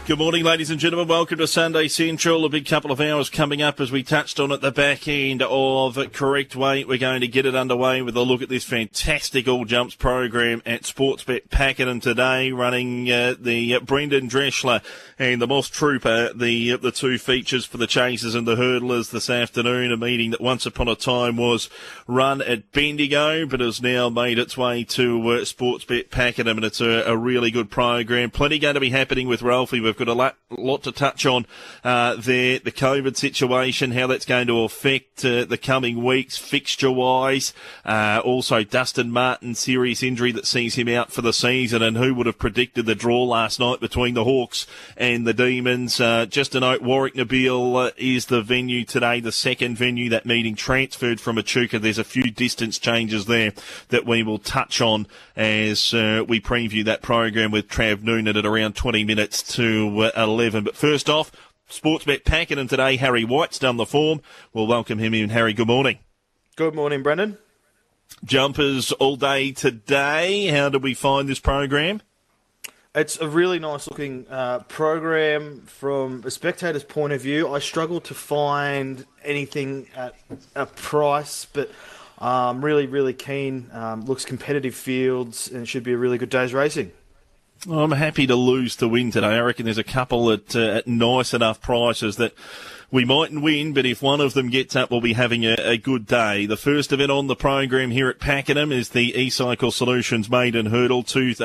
Good morning, ladies and gentlemen. Welcome to Sunday Central. A big couple of hours coming up as we touched on at the back end of Correct Weight. We're going to get it underway with a look at this fantastic All Jumps program at Sportsbet Pakenham today, running the Brendan Dreschler and the Moss Trooper, the two features for the chasers and the hurdlers this afternoon. A meeting that once upon a time was run at Bendigo, but has now made its way to Sportsbet Pakenham, and it's a really good program. Plenty going to be happening with Ralphie. We've got a lot to touch on there. The COVID situation, how that's going to affect the coming weeks, fixture-wise. Also, Dustin Martin's serious injury that sees him out for the season, and who would have predicted the draw last night between the Hawks and the Demons. Just a note, Warwick Nabil is the venue today, the second venue. That meeting transferred from Echuca. There's a few distance changes there that we will touch on as we preview that program with Trav Noonan at around 20 minutes to 11. But first off, Sportsbet Pakenham today. Harry White's done the form. We'll welcome him in. Harry, good morning. Good morning, Brendan. Jumpers all day today. How did we find this program? It's a really nice-looking program from a spectator's point of view. I struggled to find anything at a price, but really, really keen. Looks competitive fields, and it should be a really good day's racing. I'm happy to lose to win today. I reckon there's a couple at nice enough prices that we mightn't win, but if one of them gets up, we'll be having a good day. The first event on the program here at Pakenham is the eCycle Solutions Maiden Hurdle.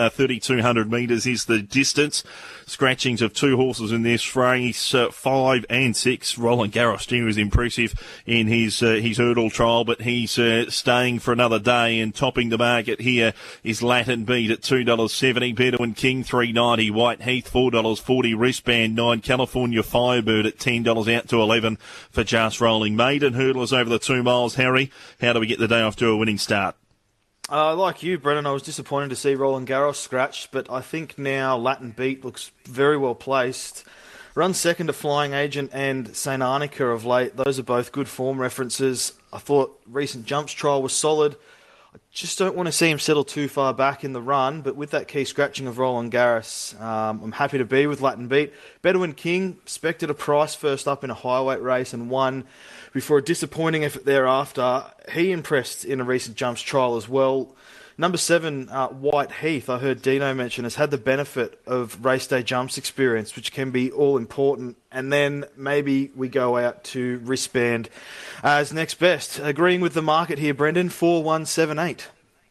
3,200 metres is the distance. Scratchings of two horses in this race, 5 and 6. Roland Garros Jr. is impressive in his hurdle trial, but he's staying for another day, and topping the market here is Latin Beat at $2.70. Bedouin King, $3.90. White Heath, $4.40. Wristband, $9. California Firebird at $10 out to 11 for Just Rolling. Maiden hurdlers over the 2 miles. Harry, how do we get the day off to a winning start? Like you, Brendan, I was disappointed to see Roland Garros scratched, but I think now Latin Beat looks very well placed. Runs second to Flying Agent and St. Arnica of late. Those are both good form references. I thought recent jumps trial was solid. I just don't want to see him settle too far back in the run, but with that key scratching of Roland Garros, I'm happy to be with Latin Beat. Bedouin King expected a price first up in a highweight race and won before a disappointing effort thereafter. He impressed in a recent jumps trial as well. Number 7, White Heath, I heard Dino mention, has had the benefit of race day jumps experience, which can be all important. And then maybe we go out to Wristband as next best. Agreeing with the market here, Brendan, 4178.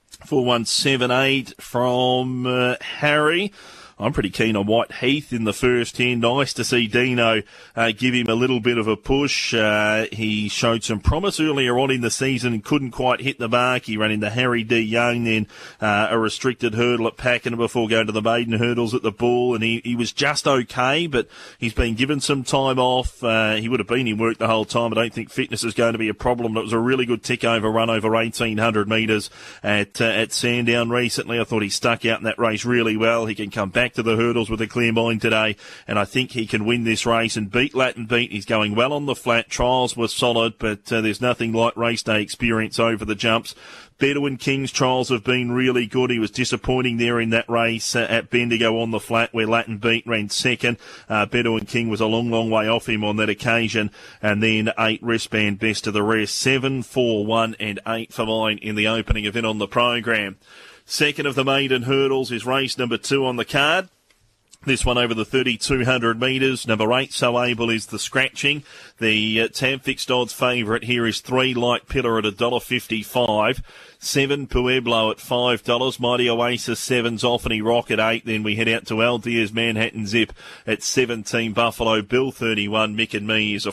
4178 from Harry. I'm pretty keen on White Heath in the first 10. Nice to see Dino give him a little bit of a push. He showed some promise earlier on in the season and couldn't quite hit the mark. He ran into Harry D. Young, then a restricted hurdle at Pakenham before going to the maiden hurdles at the Bull, and he was just okay, but he's been given some time off. He would have been in work the whole time. I don't think fitness is going to be a problem. It was a really good tick-over run over 1,800 metres at Sandown recently. I thought he stuck out in that race really well. He can come back to the hurdles with a clear mind today, and I think he can win this race and beat Latin Beat. He's going well on the flat. Trials were solid, but there's nothing like race day experience over the jumps. Bedouin King's trials have been really good. He was disappointing there in that race at Bendigo on the flat where Latin Beat ran second. Bedouin King was a long, long way off him on that occasion. And then 8 Wristband best of the rest. 7, 4, 1 and 8 for mine in the opening event on the program. Second of the maiden hurdles is race number 2 on the card. This one over the 3,200 metres. Number 8, So Able, is the scratching. The tab fixed odds favourite here is 3, Light Pillar at $1.55. 7, Pueblo at $5. Mighty Oasis 7's Offany Rock at 8. Then we head out to Aldea's Manhattan Zip at 17. Buffalo Bill 31. Mick and Me is a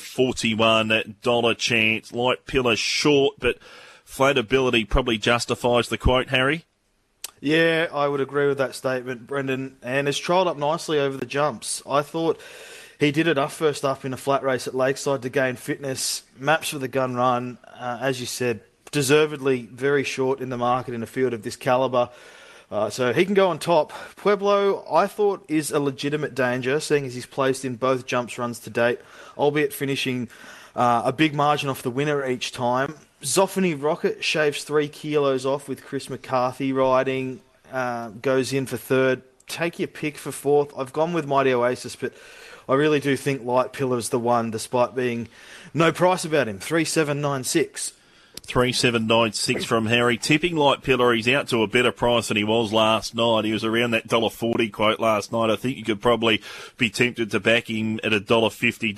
$41 chance. Light Pillar short, but flat ability probably justifies the quote, Harry. Yeah, I would agree with that statement, Brendan, and has trialled up nicely over the jumps. I thought he did enough first up in a flat race at Lakeside to gain fitness. Maps for the gun run, as you said, deservedly very short in the market in a field of this calibre. So he can go on top. Pueblo, I thought, is a legitimate danger, seeing as he's placed in both jumps runs to date, albeit finishing a big margin off the winner each time. Zoffany Rocket shaves 3 kilos off with Chris McCarthy riding, goes in for third. take your pick for fourth. I've gone with Mighty Oasis, but I really do think Light Pillar's the one, despite being no price about him. 3796. 3796 from Harry. Tipping Light Pillar, he's out to a better price than he was last night. He was around that $1.40 quote last night. I think you could probably be tempted to back him at $1.50,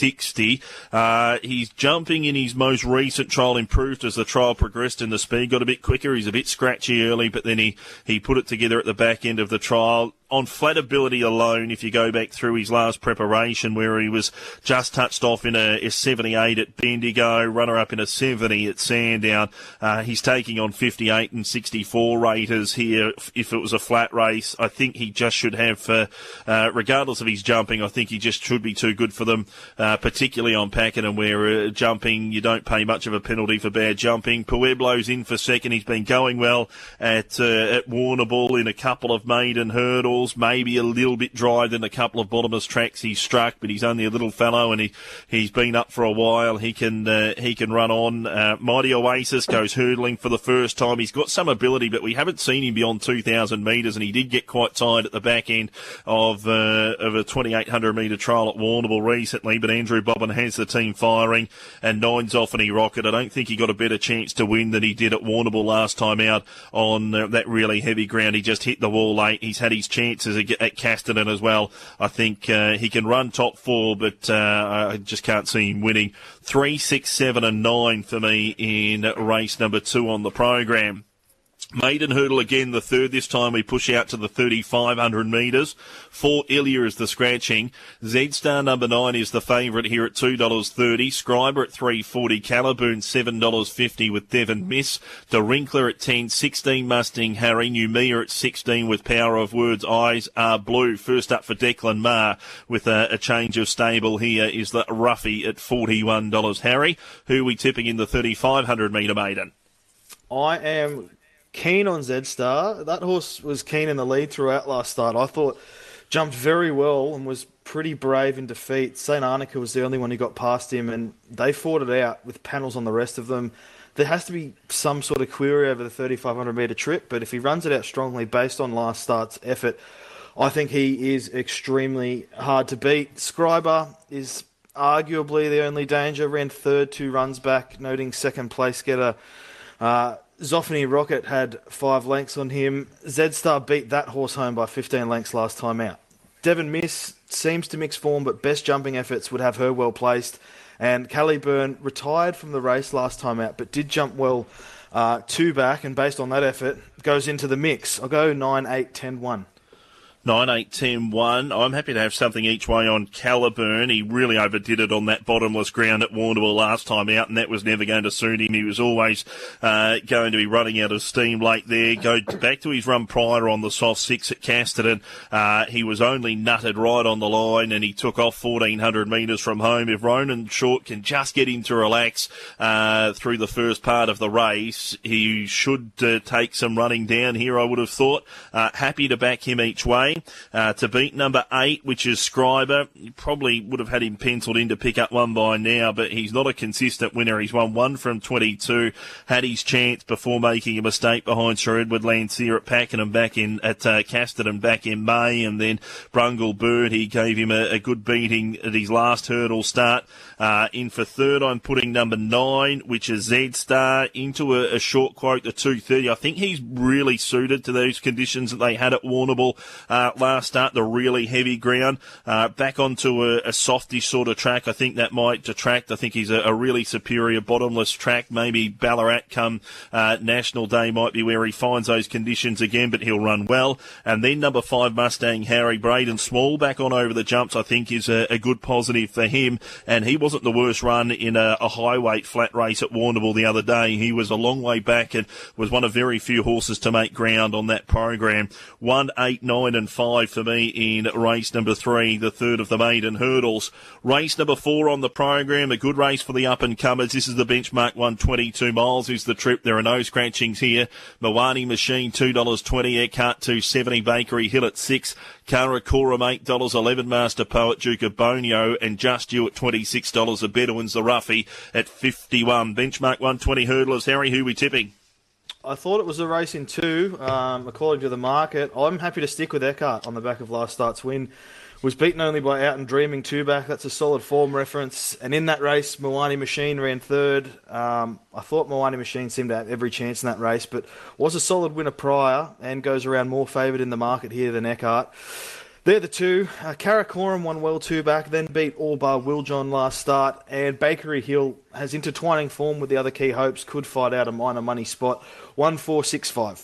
$1.60. He's jumping in his most recent trial, improved as the trial progressed and the speed got a bit quicker. He's a bit scratchy early, but then he put it together at the back end of the trial. On flat ability alone, if you go back through his last preparation where he was just touched off in a 78 at Bendigo, runner-up in a 70 at Sandown, he's taking on 58 and 64 raters here. If it was a flat race, I think he just should have, regardless of his jumping, I think he just should be too good for them, particularly on Pakenham where jumping, you don't pay much of a penalty for bad jumping. Pueblo's in for second. He's been going well at Warrnambool in a couple of maiden hurdles. Maybe a little bit dry than a couple of bottomless tracks he's struck, but he's only a little fellow and he's been up for a while. He can run on. Mighty Oasis goes hurdling for the first time. He's got some ability, but we haven't seen him beyond 2,000 metres, and he did get quite tired at the back end of a 2,800 metre trial at Warrnambool recently. But Andrew Bobbin has the team firing, and Nine's off and he rocket. I don't think he got a better chance to win than he did at Warrnambool last time out on that really heavy ground. He just hit the wall late. He's had his chances at Casterton as well. I think he can run top four, but I just can't see him winning. 3, 6, 7 and 9 for me in race number 2 on the program. Maiden hurdle again, the third. This time we push out to the 3,500 metres. 4 Ilya is the scratching. Z-Star number 9 is the favourite here at $2.30. Scriber at $3.40. Caliburn $7.50 with Devon Miss. Derinkler at 10. 16 Mustang Harry. Numia at 16 with Power of Words. Eyes Are Blue. First up for Declan Maher with a change of stable here is the Ruffy at $41. Harry, who are we tipping in the 3,500 metre maiden? I am keen on Z-Star. That horse was keen in the lead throughout last start. I thought jumped very well and was pretty brave in defeat. St. Arnica was the only one who got past him, and they fought it out with panels on the rest of them. There has to be some sort of query over the 3,500 metre trip, but if he runs it out strongly based on last start's effort, I think he is extremely hard to beat. Scriber is arguably the only danger. Ran third 2 runs back, noting second place getter Zoffany Rocket had 5 lengths on him. Z-Star beat that horse home by 15 lengths last time out. Devon Miss seems to mix form, but best jumping efforts would have her well placed. And Caliburn retired from the race last time out, but did jump well 2 back, and based on that effort, goes into the mix. I'll go 9, 8, 10, 1. 9, 8, 10, 1. I'm happy to have something each way on Caliburn. He really overdid it on that bottomless ground at Warrnambool last time out, and that was never going to suit him. He was always going to be running out of steam late there. Go back to his run prior on the soft 6 at Casterton. He was only nutted right on the line, and he took off 1,400 metres from home. If Ronan Short can just get him to relax through the first part of the race, he should take some running down here, I would have thought. Happy to back him each way. To beat number 8, which is Scriber. You probably would have had him penciled in to pick up one by now, but he's not a consistent winner. He's won 1 from 22, had his chance before making a mistake behind Sir Edward Lancier at Pakenham at Casterton back in May, and then Brungle Bird, he gave him a good beating at his last hurdle start. In for third, I'm putting number 9, which is Z-Star, into a short quote, the 2:30. I think he's really suited to those conditions that they had at Warrnambool last start, the really heavy ground. Back onto a softish sort of track, I think that might detract. I think he's a really superior bottomless track. Maybe Ballarat come National Day might be where he finds those conditions again, but he'll run well. And then number 5, Mustang Harry. Braden Small back on over the jumps, I think is a good positive for him. And he wasn't the worst run in a high weight flat race at Warrnambool the other day. He was a long way back and was one of very few horses to make ground on that program. 1, 8, 9 and 5 for me in race number 3, the third of the maiden hurdles. Race number 4 on the program, a good race for the up-and-comers. This is the benchmark 122 miles is the trip. There are no scratchings here. Mawani Machine, $2.20. Eckhart, $2.70. Bakery Hill at 6. Karakoram, $8. 11 Master Poet, Duke of Bonio, and Just You at $26. The Bedouins, the Ruffy, at 51. Benchmark 120 hurdlers. Harry, who are we tipping? I thought it was a race in two, according to the market. I'm happy to stick with Eckhart on the back of last start's win. Was beaten only by Out and Dreaming two back. That's a solid form reference. And in that race, Moani Machine ran third. I thought Moani Machine seemed to have every chance in that race, but was a solid winner prior and goes around more favoured in the market here than Eckhart. They're the two. Karakoram won well two back, then beat All Bar Will John last start. And Bakery Hill has intertwining form with the other key hopes. Could fight out a minor money spot. 1-4-6-5.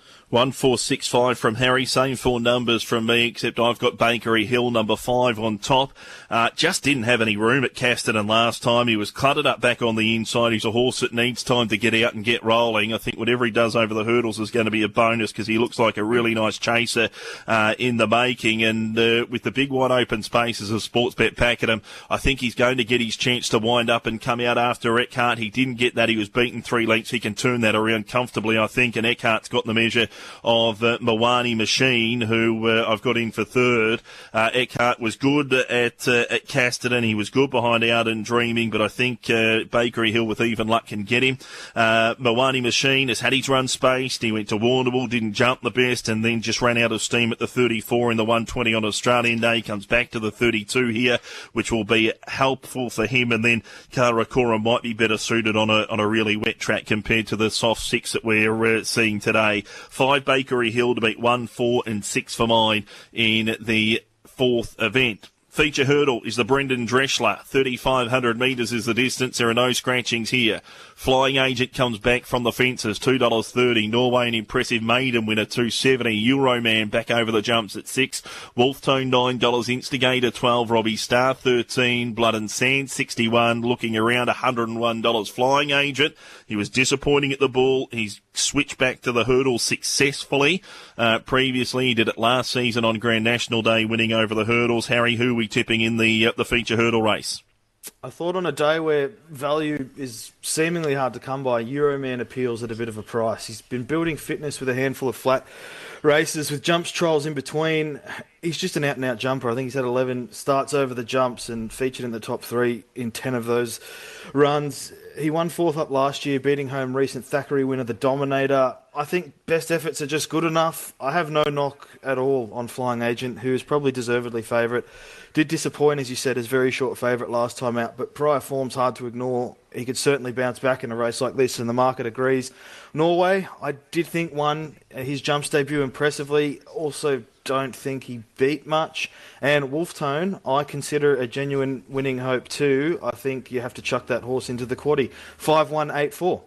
1-4-6-5 from Harry. Same four numbers from me, except I've got Bakery Hill number 5 on top. Just didn't have any room at Casterton last time. He was cluttered up back on the inside. He's a horse that needs time to get out and get rolling. I think whatever he does over the hurdles is going to be a bonus because he looks like a really nice chaser in the making. And with the big wide open spaces of Sportsbet Pakenham, I think he's going to get his chance to wind up and come out after Eckhart. He didn't get that. He was beaten 3 lengths. He can turn that around comfortably, I think. And Eckhart's got the measure of Moani Machine, who I've got in for third. Eckhart was good at Casterton. He was good behind Out and Dreaming, but I think Bakery Hill with even luck can get him. Moani Machine has had his run spaced. He went to Warrnambool, didn't jump the best, and then just ran out of steam at the 34 in the 120 on Australian Day. Comes back to the 32 here, which will be helpful for him. And then Karakoram might be better suited on a really wet track compared to the soft 6 that we're seeing today. 5 Bakery Hill to beat 1, 4 and 6 for mine in the 4th event. Feature hurdle is the Brendan Dreschler. 3,500 metres is the distance. There are no scratchings here. Flying Agent comes back from the fences, $2.30. Norway, an impressive maiden winner, $2.70. Euroman back over the jumps at 6. Wolftone, $9. Instigator, 12. Robbie Star, 13. Blood and Sand, 61. Looking around, $101. Flying Agent, he was disappointing at the Bull. He's switched back to the hurdle successfully. Previously, he did it last season on Grand National Day, winning over the hurdles. Harry, who are we tipping in the feature hurdle race? I thought on a day where value is seemingly hard to come by, Euroman appeals at a bit of a price. He's been building fitness with a handful of flat races with jumps trials in between. He's just an out-and-out jumper. I think he's had 11 starts over the jumps and featured in the top 3 in 10 of those runs. He won 4th up last year, beating home recent Thackeray winner, the Dominator. I think best efforts are just good enough. I have no knock at all on Flying Agent, who is probably deservedly favourite. Did disappoint, as you said, as very short favourite last time out, but prior form's hard to ignore. He could certainly bounce back in a race like this, and the market agrees. Norway, I did think won his jumps debut impressively. Also don't think he beat much. And Wolftone, I consider a genuine winning hope too. I think you have to chuck that horse into the quaddie. 5-1-8-4.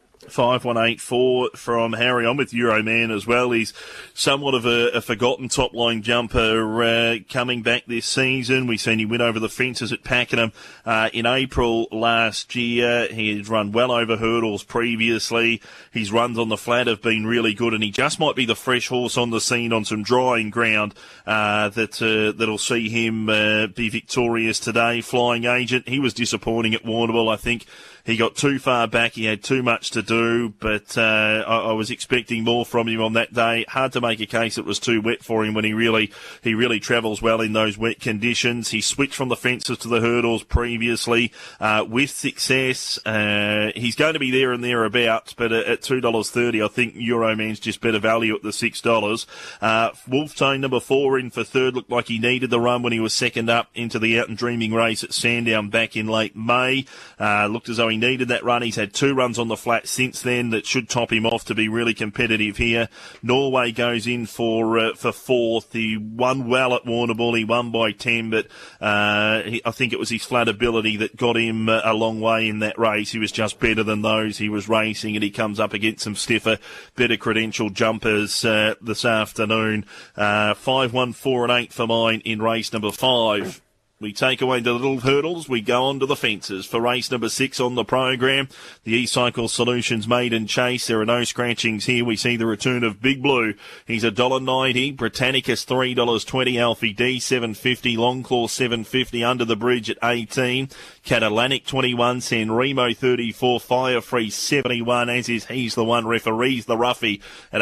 5-1-8-4 from Harry. I'm with Euroman as well. He's somewhat of a forgotten top-line jumper coming back this season. We've seen him win over the fences at Pakenham in April last year. He has run well over hurdles previously. His runs on the flat have been really good, and he just might be the fresh horse on the scene on some drying ground that'll see him be victorious today. Flying Agent, he was disappointing at Warrnambool. I think he got too far back. He had too much to do, but I was expecting more from him on that day. Hard to make a case it was too wet for him when he really travels well in those wet conditions. He switched from the fences to the hurdles previously with success. He's going to be there and thereabouts, but at $2.30, I think Euroman's just better value at the $6. Wolftone number 4 in for third. Looked like he needed the run when he was second up into the Out and Dreaming race at Sandown back in late May. Looked as though he needed that run. He's had 2 runs on the flat since then that should top him off to be really competitive here. Norway goes in for 4th. He won well at Warrnambool. He won by 10, but I think it was his flat ability that got him a long way in that race. He was just better than those he was racing, and he comes up against some stiffer, better credentialed jumpers this afternoon. 5-1-4-8 for mine in race number 5. We take away the little hurdles, we go on to the fences for race number 6 on the program. The eCycle Solutions Maiden Chase. There are no scratchings here. We see the return of Big Blue. He's $1.90. Britannicus $3.20. Alfie D $7.50. Longclaw $7.50. Under the Bridge at 18. Catalanic 21. San Remo 34. Firefree 71. As is He's the One. Referees the Ruffy at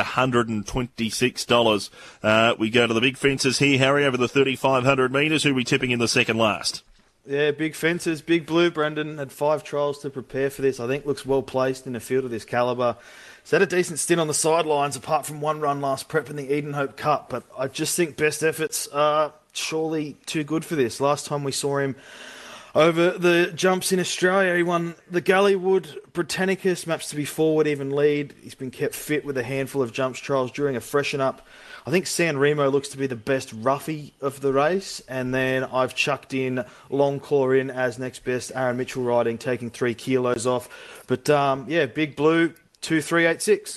$126. We go to the big fences here, Harry, over the 3,500 metres. Who are we tipping in the second last? Yeah, big fences, Big Blue. Brendan had 5 trials to prepare for this. I think looks well placed in a field of this calibre. He's had a decent stint on the sidelines, apart from one run last prep in the Edenhope Cup. But I just think best efforts are surely too good for this. Last time we saw him over the jumps in Australia, he won the Galleywood. Britannicus maps to be forward, even lead. He's been kept fit with a handful of jumps trials during a freshen up. I think San Remo looks to be the best roughie of the race, and then I've chucked in Longclaw in as next best. Aaron Mitchell riding, taking 3 kilos off. But Big Blue, 2-3-8-6.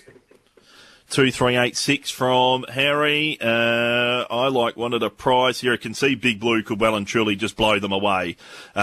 2-3-8-6 from Harry. I like one at a price here. I can see Big Blue could well and truly just blow them away.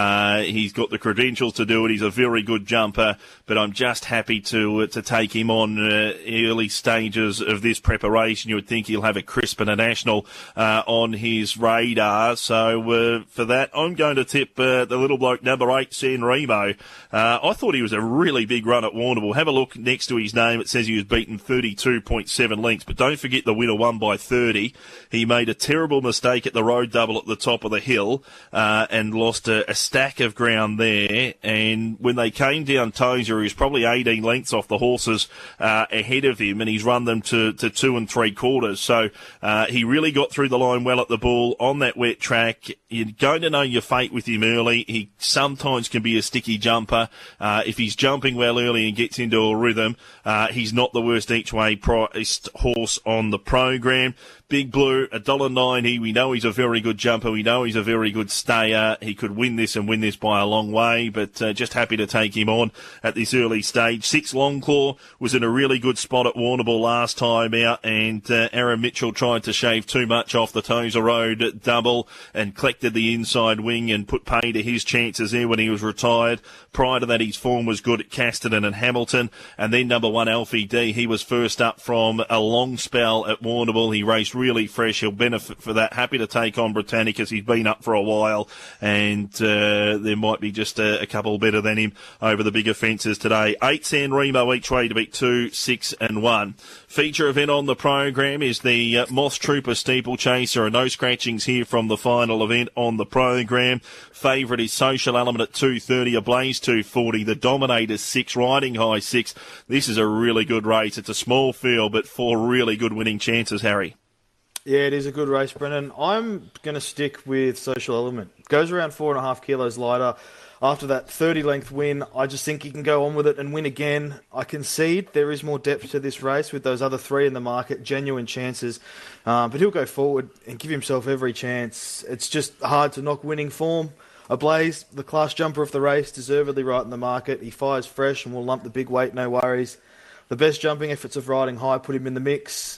He's got the credentials to do it. He's a very good jumper, but I'm just happy to take him on early stages of this preparation. You would think he'll have a crisp and a national on his radar. So for that, I'm going to tip the little bloke number 8, San Remo. I thought he was a really big run at Warrnambool. Have a look next to his name. It says he was beaten 32.7 lengths, but don't forget the winner won by 30. He made a terrible mistake at the road double at the top of the hill and lost a stack of ground there. And when they came down Tozer, he was probably 18 lengths off the horses ahead of him, and he's run them to 2 3/4. So he really got through the line well at the Bull on that wet track. You're going to know your fate with him early. He sometimes can be a sticky jumper. If he's jumping well early and gets into a rhythm, he's not the worst each way priced horse on the program. Big Blue, $1.90. We know he's a very good jumper. We know he's a very good stayer. He could win this and win this by a long way, but just happy to take him on at this early stage. 6 Longclaw was in a really good spot at Warrnambool last time out, and Aaron Mitchell tried to shave too much off the Tozer Road double and collected the inside wing and put pay to his chances there when he was retired. Prior to that, his form was good at Casterton and Hamilton, and then number 1 Alfie D. He was first up from a long spell at Warrnambool. He raced really fresh. He'll benefit for that. Happy to take on Britannicus. He's been up for a while, and there might be just a couple better than him over the bigger fences today. 8 San Remo each way to beat 2, 6 and 1. Feature event on the program is the Moss Trooper Steeplechase. There are no scratchings here from the final event on the program. Favourite is Social Element at 2.30, Ablaze 2.40, the Dominator 6, Riding High 6. This is a really good race. It's a small field, but 4 really good winning chances, Harry. Yeah, it is a good race, Brennan. I'm going to stick with Social Element. Goes around 4.5 kilos lighter. After that 30-length win, I just think he can go on with it and win again. I concede there is more depth to this race with those other 3 in the market, genuine chances. But he'll go forward and give himself every chance. It's just hard to knock winning form. Ablaze, the class jumper of the race, deservedly right in the market. He fires fresh and will lump the big weight, no worries. The best jumping efforts of Riding High put him in the mix.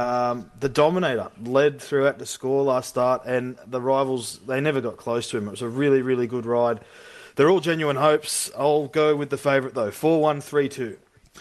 The Dominator led throughout the score last start, and the rivals, they never got close to him. It was a really, really good ride. They're all genuine hopes. I'll go with the favourite, though, 4-1-3-2.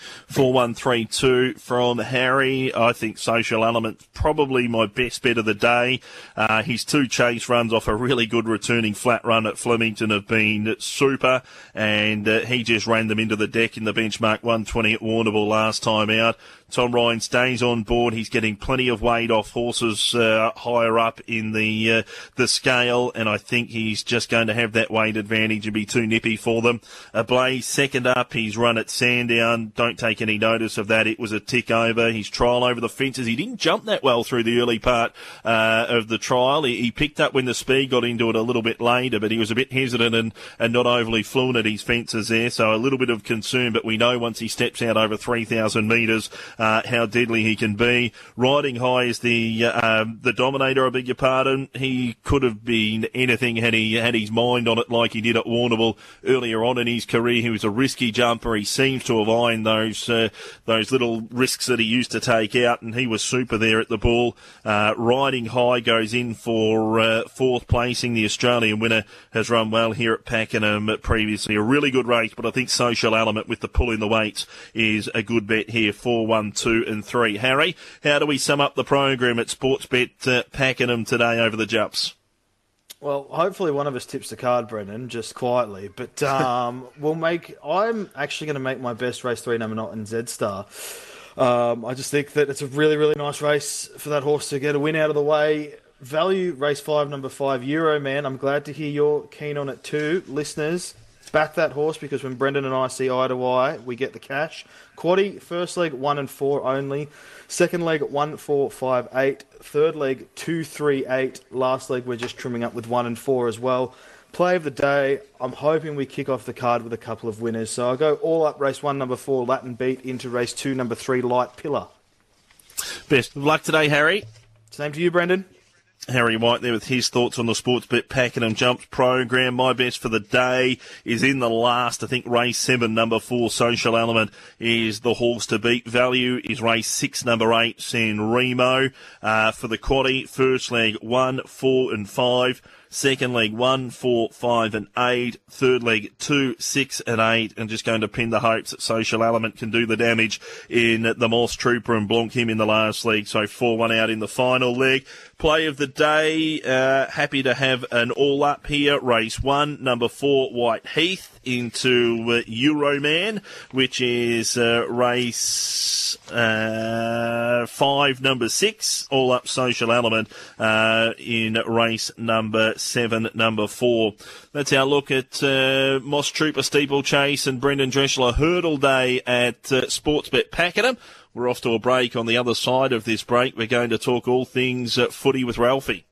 4-1-3-2 from Harry. I think Social Element probably my best bet of the day. His 2 chase runs off a really good returning flat run at Flemington have been super, and he just ran them into the deck in the benchmark 120 at Warrnambool last time out. Tom Ryan stays on board. He's getting plenty of weight off horses higher up in the scale, and I think he's just going to have that weight advantage and be too nippy for them. Ablaze second up. He's run at Sandown. Don't take any notice of that. It was a tick over. His trial over the fences. He didn't jump that well through the early part of the trial. He picked up when the speed got into it a little bit later, but he was a bit hesitant and not overly fluent at his fences there, so a little bit of concern, but we know once he steps out over 3,000 metres how deadly he can be. Riding High is the Dominator, I beg your pardon. He could have been anything had he had his mind on it like he did at Warrnambool earlier on in his career. He was a risky jumper. He seems to have ironed those little risks that he used to take out, and he was super there at the Bull. Riding High goes in for fourth placing. The Australian winner has run well here at Pakenham previously. A really good race, but I think Social Element with the pull in the weights is a good bet here. 4, 1, 2 and 3. Harry, how do we sum up the program at Sportsbet Pakenham today over the jumps? Well, hopefully one of us tips the card, Brendan, just quietly. But I'm actually going to make my best race 3 number 9 in Z-Star. I just think that it's a really, really nice race for that horse to get a win out of the way. Value race 5 number 5 Euroman. I'm glad to hear you're keen on it too, listeners. Back that horse, because when Brendan and I see eye to eye, we get the cash. Quaddie, first leg 1 and 4 only. Second leg 1, 4, 5, 8. Third leg 2, 3, 8. Last leg we're just trimming up with 1 and 4 as well. Play of the day, I'm hoping we kick off the card with a couple of winners. So I'll go all up race 1, number 4, Latin Beat, into race 2, number 3, Light Pillar. Best of luck today, Harry. Same to you, Brendan. Harry White there with his thoughts on the Sportsbet Pakenham Jumps program. My best for the day is in the last, I think, race 7, number 4, Social Element is the horse to beat. Value is race 6, number 8, San Remo. For the quaddie, first leg 1, 4 and 5. Second leg 1, 4, 5 and 8. Third leg 2, 6 and 8. And just going to pin the hopes that Social Element can do the damage in the Moss Trooper and Blanc him in the last leg. So 4-1 out in the final leg. Play of the day, happy to have an all up here. Race 1, number 4, White Heath into Euroman, which is race 5, number 6, all up Social Element in race number 7, number 4. That's our look at Moss Trooper Steeplechase and Brendan Dressler Hurdle Day at Sportsbet Pakenham. We're off to a break. On the other side of this break, we're going to talk all things footy with Ralphie.